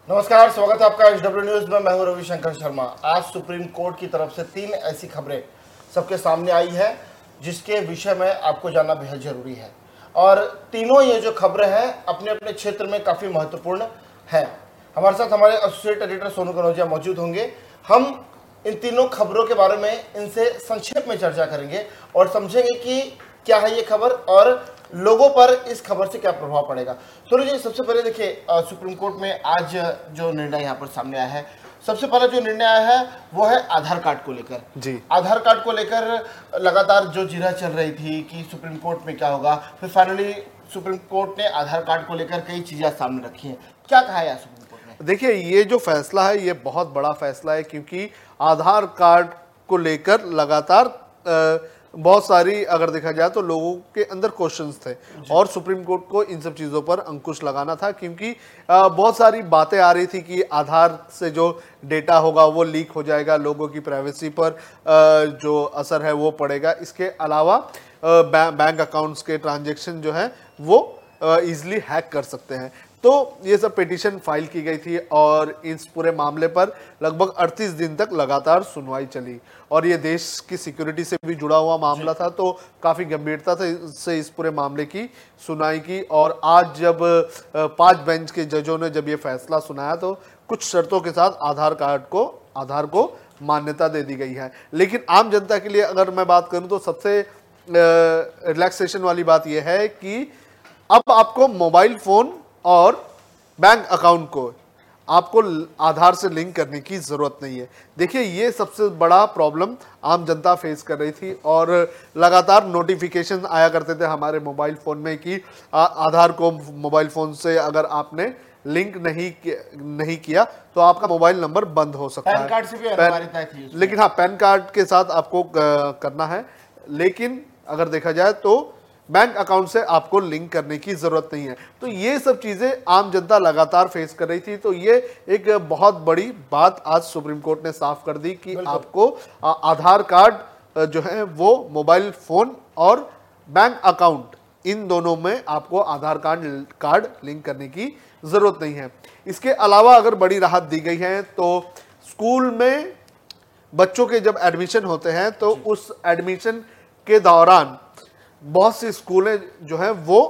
नमस्कार, स्वागत है आपका एचडब्ल्यू न्यूज में। मैं हूं रविशंकर शर्मा। आज सुप्रीम कोर्ट की तरफ से 3 ऐसी खबरें सबके सामने आई है जिसके विषय में आपको जानना बेहद जरूरी है। और तीनों ये जो खबरें हैं अपने अपने क्षेत्र में काफ़ी महत्वपूर्ण है। हमारे साथ हमारे एसोसिएट एडिटर सोनू कनौजिया मौजूद होंगे। हम इन तीनों खबरों के बारे में इनसे संक्षेप में चर्चा करेंगे और समझेंगे कि क्या है ये खबर और लोगों पर इस खबर से क्या प्रभाव पड़ेगा। सोनू जी, सबसे पहले देखिए, सुप्रीम कोर्ट में आज जो निर्णय यहाँ पर सामने आया है, सबसे पहला जो निर्णय आया है वो है आधार कार्ड को लेकर। जी, आधार कार्ड को लेकर लगातार जो जिरह चल रही थी कि सुप्रीम कोर्ट में क्या होगा, फिर फाइनली सुप्रीम कोर्ट ने आधार कार्ड को लेकर कई चीजें सामने रखी हैं। क्या कहा है सुप्रीम कोर्ट ने? देखिए ये जो फैसला है ये बहुत बड़ा फैसला है, क्योंकि आधार कार्ड को लेकर लगातार बहुत सारी अगर देखा जाए तो लोगों के अंदर क्वेश्चंस थे और सुप्रीम कोर्ट को इन सब चीज़ों पर अंकुश लगाना था, क्योंकि बहुत सारी बातें आ रही थी कि आधार से जो डेटा होगा वो लीक हो जाएगा, लोगों की प्राइवेसी पर जो असर है वो पड़ेगा। इसके अलावा बैंक अकाउंट्स के ट्रांजैक्शन जो है वो ईजिली हैक कर सकते हैं। तो ये सब पिटीशन फाइल की गई थी और इस पूरे मामले पर लगभग 38 दिन तक लगातार सुनवाई चली और ये देश की सिक्योरिटी से भी जुड़ा हुआ मामला था, तो काफ़ी गंभीरता से इस पूरे मामले की सुनवाई की। और आज जब 5 बेंच के जजों ने जब ये फैसला सुनाया तो कुछ शर्तों के साथ आधार को मान्यता दे दी गई है। लेकिन आम जनता के लिए अगर मैं बात करूं तो सबसे रिलैक्सेशन वाली बात यह है कि अब आपको मोबाइल फोन और बैंक अकाउंट को आपको आधार से लिंक करने की जरूरत नहीं है। देखिए ये सबसे बड़ा प्रॉब्लम आम जनता फेस कर रही थी और लगातार नोटिफिकेशन आया करते थे हमारे मोबाइल फोन में कि आधार को मोबाइल फोन से अगर आपने लिंक नहीं किया तो आपका मोबाइल नंबर बंद हो सकता है। पैन कार्ड से भी अनिवार्यता थी, लेकिन हाँ, पैन कार्ड के साथ आपको करना है। लेकिन अगर देखा जाए तो बैंक अकाउंट से आपको लिंक करने की जरूरत नहीं है। तो ये सब चीजें आम जनता लगातार फेस कर रही थी, तो ये एक बहुत बड़ी बात आज सुप्रीम कोर्ट ने साफ कर दी कि आपको आधार कार्ड जो है वो मोबाइल फोन और बैंक अकाउंट इन दोनों में आपको आधार कार्ड लिंक करने की जरूरत नहीं है। इसके अलावा अगर बड़ी राहत दी गई है तो स्कूल में बच्चों के जब एडमिशन होते हैं तो उस एडमिशन के दौरान बहुत सी स्कूलें जो हैं वो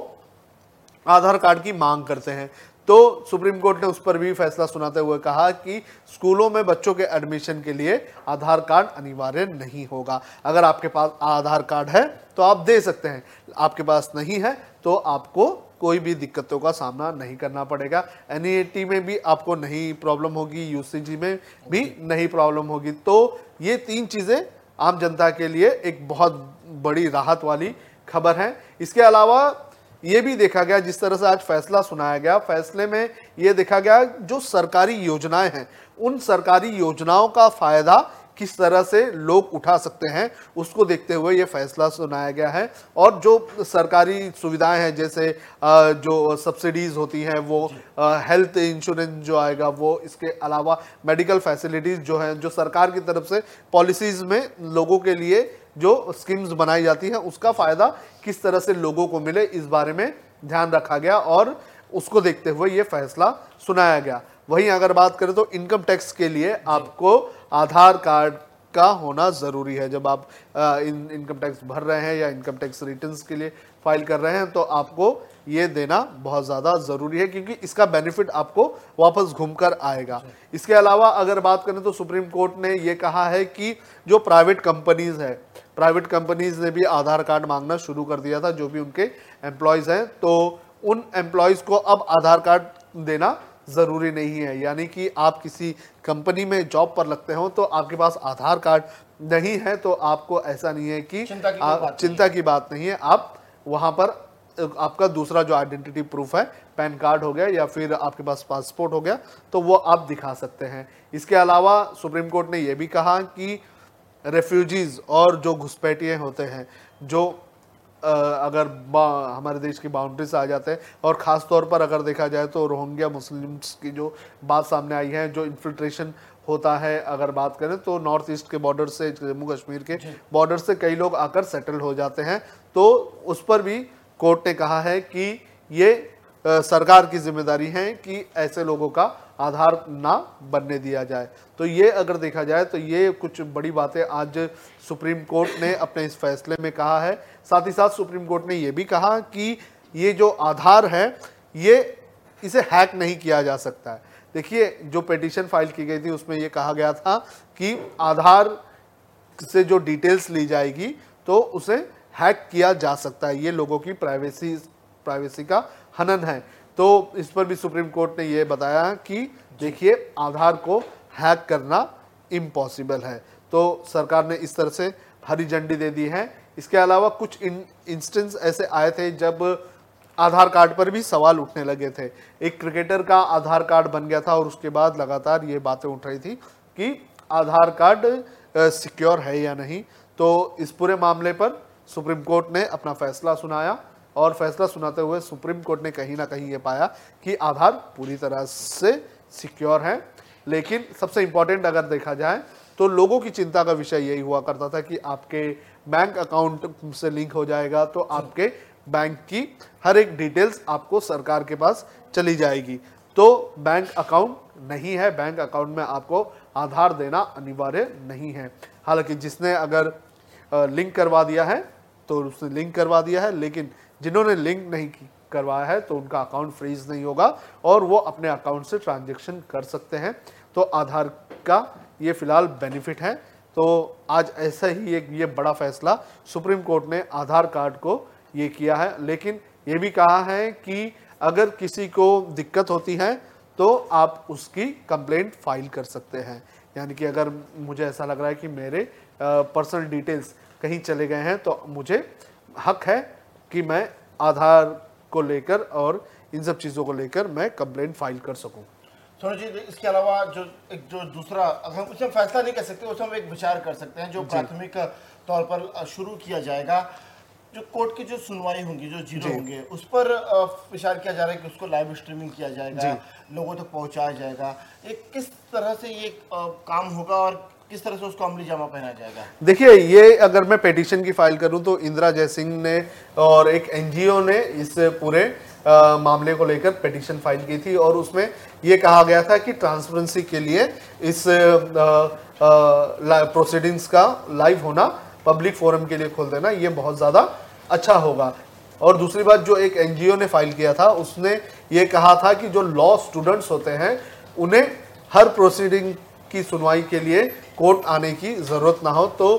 आधार कार्ड की मांग करते हैं। तो सुप्रीम कोर्ट ने उस पर भी फैसला सुनाते हुए कहा कि स्कूलों में बच्चों के एडमिशन के लिए आधार कार्ड अनिवार्य नहीं होगा। अगर आपके पास आधार कार्ड है तो आप दे सकते हैं, आपके पास नहीं है तो आपको कोई भी दिक्कतों का सामना नहीं करना पड़ेगा। एनईटी में भी आपको नहीं प्रॉब्लम होगी, यूसीजी में भी नहीं प्रॉब्लम होगी। तो ये 3 चीज़ें आम जनता के लिए एक बहुत बड़ी राहत वाली खबर है। इसके अलावा ये भी देखा गया, जिस तरह से आज फैसला सुनाया गया, फैसले में ये देखा गया जो सरकारी योजनाएं हैं उन सरकारी योजनाओं का फायदा किस तरह से लोग उठा सकते हैं उसको देखते हुए ये फैसला सुनाया गया है। और जो सरकारी सुविधाएं हैं जैसे जो सब्सिडीज होती हैं वो हेल्थ इंश्योरेंस जो आएगा वो, इसके अलावा मेडिकल फैसिलिटीज जो हैं जो सरकार की तरफ से पॉलिसीज में लोगों के लिए जो स्कीम्स बनाई जाती हैं उसका फायदा किस तरह से लोगों को मिले इस बारे में ध्यान रखा गया और उसको देखते हुए ये फैसला सुनाया गया। वहीं अगर बात करें तो इनकम टैक्स के लिए आपको आधार कार्ड का होना ज़रूरी है। जब आप इनकम टैक्स भर रहे हैं या इनकम टैक्स रिटर्न्स के लिए फाइल कर रहे हैं तो आपको ये देना बहुत ज़्यादा ज़रूरी है, क्योंकि इसका बेनिफिट आपको वापस घूमकर आएगा। इसके अलावा अगर बात करें तो सुप्रीम कोर्ट ने ये कहा है कि जो प्राइवेट कंपनीज ने भी आधार कार्ड मांगना शुरू कर दिया था, जो भी उनके एम्प्लॉयज़ हैं, तो उन एम्प्लॉयज़ को अब आधार कार्ड देना ज़रूरी नहीं है। यानी कि आप किसी कंपनी में जॉब पर लगते हो तो आपके पास आधार कार्ड नहीं है तो आपको ऐसा नहीं है कि चिंता की बात नहीं है। आप वहाँ पर आपका दूसरा जो आइडेंटिटी प्रूफ है, पैन कार्ड हो गया या फिर आपके पास पासपोर्ट हो गया, तो वो आप दिखा सकते हैं। इसके अलावा सुप्रीम कोर्ट ने यह भी कहा कि रेफ्यूजीज और जो घुसपैठिए होते हैं जो अगर हमारे देश की बाउंड्री से आ जाते हैं, और ख़ास तौर पर अगर देखा जाए तो रोहिंग्या मुस्लिम्स की जो बात सामने आई है, जो इन्फिल्ट्रेशन होता है, अगर बात करें तो नॉर्थ ईस्ट के बॉर्डर से, जम्मू कश्मीर के बॉर्डर से कई लोग आकर सेटल हो जाते हैं, तो उस पर भी कोर्ट ने कहा है कि ये सरकार की जिम्मेदारी है कि ऐसे लोगों का आधार ना बनने दिया जाए। तो ये अगर देखा जाए तो ये कुछ बड़ी बातें आज सुप्रीम कोर्ट ने अपने इस फैसले में कहा है। साथ ही साथ सुप्रीम कोर्ट ने ये भी कहा कि ये जो आधार है ये इसे हैक नहीं किया जा सकता है। देखिए, जो पिटीशन फाइल की गई थी उसमें ये कहा गया था कि आधार से जो डिटेल्स ली जाएगी तो उसे हैक किया जा सकता है, ये लोगों की प्राइवेसी का हनन है। तो इस पर भी सुप्रीम कोर्ट ने ये बताया कि देखिए, आधार को हैक करना इम्पॉसिबल है। तो सरकार ने इस तरह से हरी झंडी दे दी है। इसके अलावा कुछ इंस्टेंस ऐसे आए थे जब आधार कार्ड पर भी सवाल उठने लगे थे। एक क्रिकेटर का आधार कार्ड बन गया था और उसके बाद लगातार ये बातें उठ रही थी कि आधार कार्ड सिक्योर है या नहीं। तो इस पूरे मामले पर सुप्रीम कोर्ट ने अपना फैसला सुनाया और फैसला सुनाते हुए सुप्रीम कोर्ट ने कहीं ना कहीं ये पाया कि आधार पूरी तरह से सिक्योर है। लेकिन सबसे इम्पॉर्टेंट अगर देखा जाए तो लोगों की चिंता का विषय यही हुआ करता था कि आपके बैंक अकाउंट से लिंक हो जाएगा तो आपके बैंक की हर एक डिटेल्स आपको सरकार के पास चली जाएगी। तो बैंक अकाउंट नहीं है, बैंक अकाउंट में आपको आधार देना अनिवार्य नहीं है। हालांकि जिसने अगर लिंक करवा दिया है तो उसने लिंक करवा दिया है, लेकिन जिन्होंने लिंक नहीं करवाया है तो उनका अकाउंट फ्रीज नहीं होगा और वो अपने अकाउंट से ट्रांजैक्शन कर सकते हैं। तो आधार का ये फिलहाल बेनिफिट है। तो आज ऐसा ही एक ये बड़ा फैसला सुप्रीम कोर्ट ने आधार कार्ड को ये किया है। लेकिन ये भी कहा है कि अगर किसी को दिक्कत होती है तो आप उसकी कंप्लेंट फाइल कर सकते हैं। यानी कि अगर मुझे ऐसा लग रहा है कि मेरे पर्सनल डिटेल्स कहीं चले गए हैं तो मुझे हक है कि मैं आधार को लेकर और इन सब चीज़ों को लेकर मैं कंप्लेंट फाइल कर सकूं। सोनू जी, इसके अलावा जो दूसरा, हम उसमें फैसला नहीं कर सकते, उसमें हम एक विचार कर सकते हैं जो प्राथमिक तौर पर शुरू किया जाएगा। जो कोर्ट की जो सुनवाई होंगी, जो जीरो होंगे, उस पर विचार किया जा रहा है कि उसको लाइव स्ट्रीमिंग किया जाएगा, लोगों तक पहुंचाया जाएगा। ये किस तरह से ये काम होगा और किस तरह से उसको अमली जामा पहनाया जाएगा? देखिए, ये अगर मैं पिटीशन की फाइल करूं तो इंदिरा जयसिंह ने और एक एनजीओ ने इस पूरे मामले को लेकर पिटीशन फाइल की थी और उसमें ये कहा गया था कि ट्रांसपेरेंसी के लिए इस प्रोसीडिंग्स का लाइव होना, पब्लिक फोरम के लिए खोल देना, ये बहुत ज़्यादा अच्छा होगा। और दूसरी बात, जो एक एनजीओ ने फाइल किया था उसने ये कहा था कि जो लॉ स्टूडेंट्स होते हैं उन्हें हर प्रोसीडिंग की सुनवाई के लिए कोर्ट आने की ज़रूरत ना हो। तो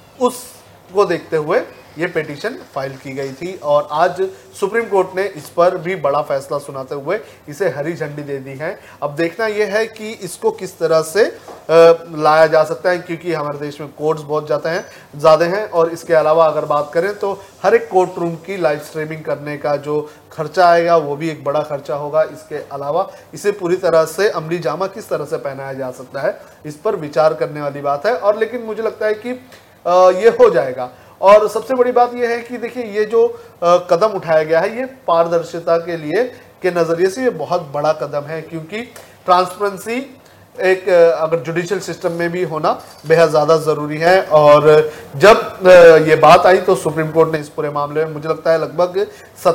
उसको देखते हुए ये पिटीशन फाइल की गई थी और आज सुप्रीम कोर्ट ने इस पर भी बड़ा फैसला सुनाते हुए इसे हरी झंडी दे दी है। अब देखना यह है कि इसको किस तरह से लाया जा सकता है, क्योंकि हमारे देश में कोर्ट्स बहुत ज़्यादा हैं और इसके अलावा अगर बात करें तो हर एक कोर्ट रूम की लाइव स्ट्रीमिंग करने का जो खर्चा आएगा वो भी एक बड़ा खर्चा होगा। इसके अलावा इसे पूरी तरह से अमली जामा किस तरह से पहनाया जा सकता है, इस पर विचार करने वाली बात है। और लेकिन मुझे लगता है कि ये हो जाएगा। और सबसे बड़ी बात यह है कि देखिए, ये जो कदम उठाया गया है ये पारदर्शिता के लिए के नज़रिए से ये बहुत बड़ा कदम है, क्योंकि ट्रांसपेरेंसी एक अगर जुडिशियल सिस्टम में भी होना बेहद ज़्यादा ज़रूरी है। और जब ये बात आई तो सुप्रीम कोर्ट ने इस पूरे मामले में मुझे लगता है लगभग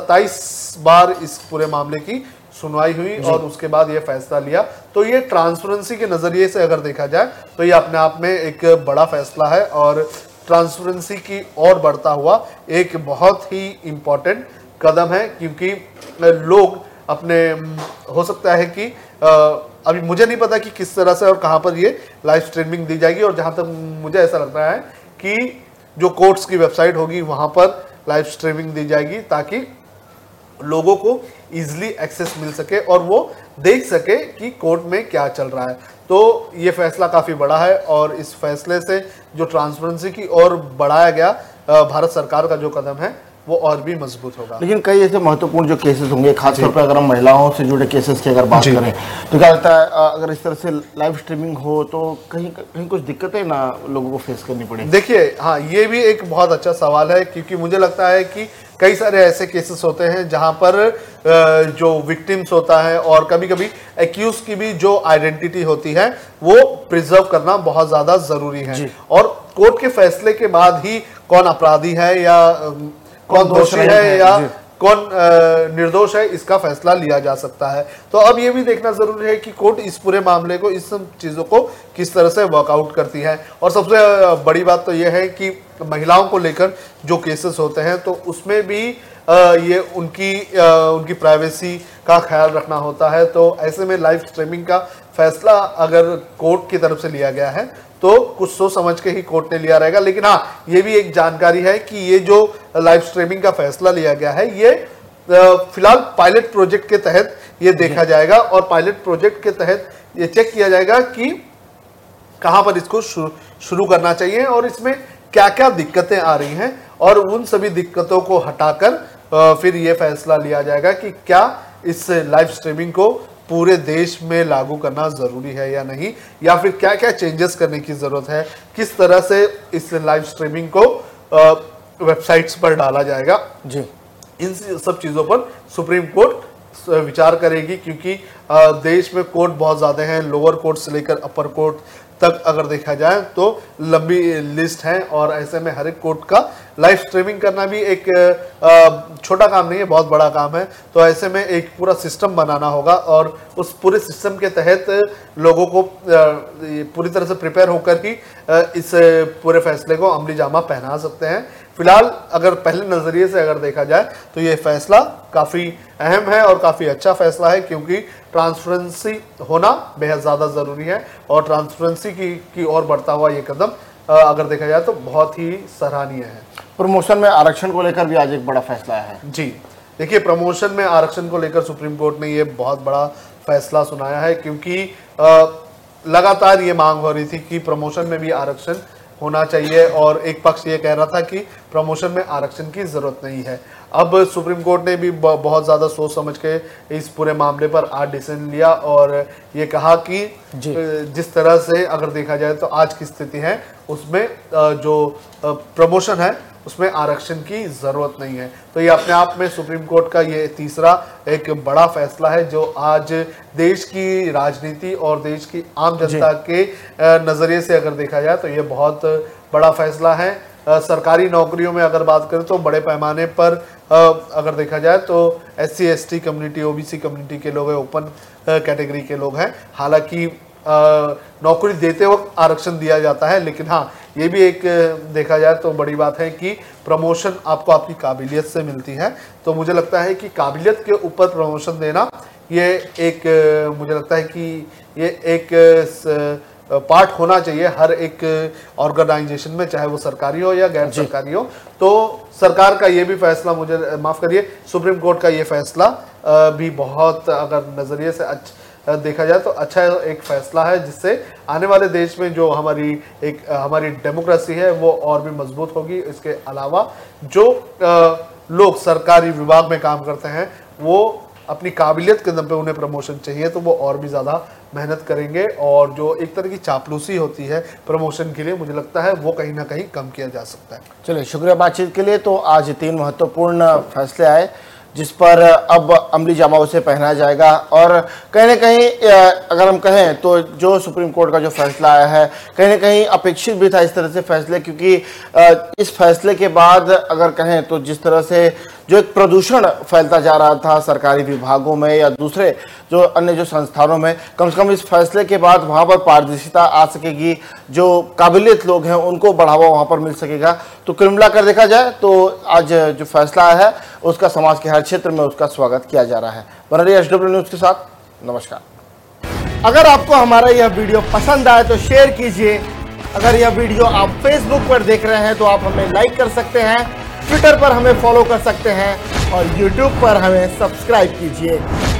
27 बार इस पूरे मामले की सुनवाई हुई और उसके बाद ये फैसला लिया। तो ये ट्रांसपेरेंसी के नज़रिए से अगर देखा जाए तो ये अपने आप में एक बड़ा फैसला है और ट्रांसपेरेंसी की ओर बढ़ता हुआ एक बहुत ही इम्पोर्टेंट कदम है। क्योंकि लोग अपने, हो सकता है कि अभी मुझे नहीं पता कि किस तरह से और कहां पर ये लाइव स्ट्रीमिंग दी जाएगी, और जहां तक मुझे ऐसा लग रहा है कि जो कोर्ट्स की वेबसाइट होगी वहां पर लाइव स्ट्रीमिंग दी जाएगी ताकि लोगों को इजीली एक्सेस मिल सके और वो देख सके कि कोर्ट में क्या चल रहा है। तो ये फैसला काफ़ी बड़ा है और इस फैसले से जो ट्रांसपेरेंसी की ओर बढ़ाया गया भारत सरकार का जो कदम है वो और भी मजबूत होगा। लेकिन कई ऐसे महत्वपूर्ण जो केसेस होंगे, खासतौर पर अगर हम महिलाओं से जुड़े केसेस की अगर बात करें तो क्या लगता है अगर इस तरह से लाइव स्ट्रीमिंग हो तो कहीं कुछ दिक्कतें ना लोगों को फेस करनी पड़े? देखिए, हाँ, ये भी एक बहुत अच्छा सवाल है, क्योंकि मुझे लगता है कि कई सारे ऐसे केसेस होते हैं जहां पर जो विक्टिम्स होता है और कभी कभी एक्यूज की भी जो आइडेंटिटी होती है वो प्रिजर्व करना बहुत ज़्यादा ज़रूरी है। और कोर्ट के फैसले के बाद ही कौन अपराधी है या कौन दोषी है या कौन निर्दोष है इसका फैसला लिया जा सकता है। तो अब ये भी देखना जरूरी है कि कोर्ट इस पूरे मामले को, इस सब चीज़ों को किस तरह से वर्कआउट करती है। और सबसे बड़ी बात तो ये है कि महिलाओं को लेकर जो केसेस होते हैं तो उसमें भी ये उनकी प्राइवेसी का ख्याल रखना होता है। तो ऐसे में लाइव स्ट्रीमिंग का फैसला अगर कोर्ट की तरफ से लिया गया है तो कुछ सोच समझ के ही कोर्ट ने लिया रहेगा। लेकिन हाँ, ये भी एक जानकारी है कि ये जो लाइव स्ट्रीमिंग का फैसला लिया गया है ये फिलहाल पायलट प्रोजेक्ट के तहत ये देखा जाएगा और पायलट प्रोजेक्ट के तहत ये चेक किया जाएगा कि कहां पर इसको शुरू करना चाहिए और इसमें क्या क्या दिक्कतें आ रही हैं और उन सभी दिक्कतों को हटाकर फिर ये फैसला लिया जाएगा कि क्या इस लाइव स्ट्रीमिंग को पूरे देश में लागू करना जरूरी है या नहीं, या फिर क्या क्या चेंजेस करने की जरूरत है, किस तरह से इस लाइव स्ट्रीमिंग को वेबसाइट्स पर डाला जाएगा जी। इन सब चीज़ों पर सुप्रीम कोर्ट विचार करेगी, क्योंकि देश में कोर्ट बहुत ज़्यादा हैं, लोअर कोर्ट से लेकर अपर कोर्ट तक अगर देखा जाए तो लंबी लिस्ट है। और ऐसे में हर एक कोर्ट का लाइव स्ट्रीमिंग करना भी एक छोटा काम नहीं है, बहुत बड़ा काम है। तो ऐसे में एक पूरा सिस्टम बनाना होगा और उस पूरे सिस्टम के तहत लोगों को पूरी तरह से प्रिपेयर होकर ही इस पूरे फैसले को अमली जामा पहना सकते हैं। फिलहाल अगर पहले नज़रिए से अगर देखा जाए तो ये फैसला काफ़ी अहम है और काफ़ी अच्छा फैसला है, क्योंकि ट्रांसपेरेंसी होना बेहद ज़्यादा ज़रूरी है और ट्रांसपेरेंसी की ओर बढ़ता हुआ ये कदम अगर देखा जाए तो बहुत ही सराहनीय है। प्रमोशन में आरक्षण को लेकर भी आज एक बड़ा फैसला है जी। देखिए, प्रमोशन में आरक्षण को लेकर सुप्रीम कोर्ट ने ये बहुत बड़ा फैसला सुनाया है, क्योंकि लगातार ये मांग हो रही थी कि प्रमोशन में भी आरक्षण होना चाहिए और एक पक्ष ये कह रहा था कि प्रमोशन में आरक्षण की ज़रूरत नहीं है। अब सुप्रीम कोर्ट ने भी बहुत ज़्यादा सोच समझ के इस पूरे मामले पर आज डिसीजन लिया और ये कहा कि जिस तरह से अगर देखा जाए तो आज की स्थिति है उसमें जो प्रमोशन है उसमें आरक्षण की ज़रूरत नहीं है। तो ये अपने आप में सुप्रीम कोर्ट का ये तीसरा एक बड़ा फैसला है जो आज देश की राजनीति और देश की आम जनता के नज़रिए से अगर देखा जाए तो ये बहुत बड़ा फैसला है। सरकारी नौकरियों में अगर बात करें तो बड़े पैमाने पर अगर देखा जाए तो SC ST community, OBC community के लोग हैं, ओपन कैटेगरी के लोग हैं। हालांकि नौकरी देते वक्त आरक्षण दिया जाता है, लेकिन हाँ, ये भी एक देखा जाए तो बड़ी बात है कि प्रमोशन आपको आपकी काबिलियत से मिलती है। तो मुझे लगता है कि काबिलियत के ऊपर प्रमोशन देना ये एक मुझे लगता है कि ये एक पार्ट होना चाहिए हर एक ऑर्गेनाइजेशन में, चाहे वो सरकारी हो या गैर सरकारी हो। तो सरकार का ये भी फैसला, मुझे माफ़ करिए, सुप्रीम कोर्ट का ये फैसला भी बहुत अगर नज़रिए से देखा जाए तो अच्छा एक फैसला है, जिससे आने वाले देश में जो हमारी डेमोक्रेसी है वो और भी मजबूत होगी। इसके अलावा जो लोग सरकारी विभाग में काम करते हैं वो अपनी काबिलियत के दम पे उन्हें प्रमोशन चाहिए तो वो और भी ज़्यादा मेहनत करेंगे और जो एक तरह की चापलूसी होती है प्रमोशन के लिए, मुझे लगता है वो कहीं ना कहीं कम किया जा सकता है। चलिए, शुक्रिया बातचीत के लिए। तो आज 3 महत्वपूर्ण फैसले आए जिस पर अब अमली जामा उसे पहनाया जाएगा और कहीं ना कहीं अगर हम कहें तो जो सुप्रीम कोर्ट का जो फैसला आया है कहीं ना कहीं अपेक्षित भी था इस तरह से फैसले, क्योंकि इस फैसले के बाद अगर कहें तो जिस तरह से जो एक प्रदूषण फैलता जा रहा था सरकारी विभागों में या दूसरे जो अन्य जो संस्थानों में, कम से कम इस फैसले के बाद वहाँ पर पारदर्शिता आ सकेगी, जो काबिलियत लोग हैं उनको बढ़ावा वहाँ पर मिल सकेगा। तो कुल मिलाकर देखा जाए तो आज जो फैसला है उसका समाज के हर क्षेत्र में उसका स्वागत किया जा रहा है। बने रहिए HW न्यूज़ के साथ। नमस्कार। अगर आपको हमारा यह वीडियो पसंद आए तो शेयर कीजिए। अगर यह वीडियो आप फेसबुक पर देख रहे हैं तो आप हमें लाइक कर सकते हैं, ट्विटर पर हमें फॉलो कर सकते हैं और यूट्यूब पर हमें सब्सक्राइब कीजिए।